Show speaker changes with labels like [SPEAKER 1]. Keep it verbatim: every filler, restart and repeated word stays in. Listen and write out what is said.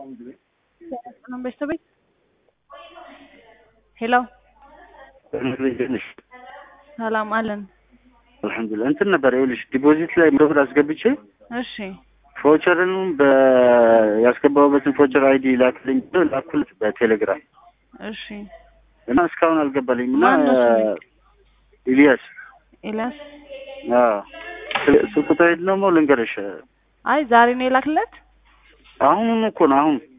[SPEAKER 1] ቤተሰቤ ሄሎ ሰላም አለን።
[SPEAKER 2] አልሐምዱሊላህ እንትን ነበር ይኸውልሽ ዲፖዚት ላይ ብር አስገብቼ
[SPEAKER 1] እሺ
[SPEAKER 2] ፎቸርን በያስገባውበትን ፎቸር አይዲ ላክልኝ ላኩልት በቴሌግራም
[SPEAKER 1] እሺ
[SPEAKER 2] እና እስካሁን አልገባልኝም እና
[SPEAKER 1] ማነው ስሙ?
[SPEAKER 2] ኢሊያስ
[SPEAKER 1] ኢሊያስ
[SPEAKER 2] አዎ ስልኩ ታይድ ነው ልንገርሽ
[SPEAKER 1] አይ ዛሬ ነው የላክለት
[SPEAKER 2] አሁን እኮ ነው አሁን